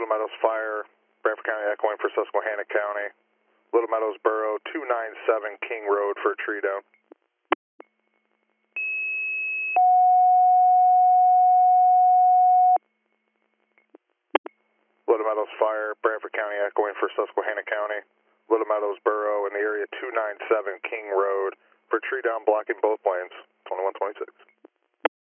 Little Meadows Fire, Bradford County echoing for Susquehanna County. Little Meadows Borough, 297 King Road for a tree down. Little Meadows Fire, Bradford County echoing for Susquehanna County. Little Meadows Borough in the area 297 King Road for a tree down blocking both lanes, 2126.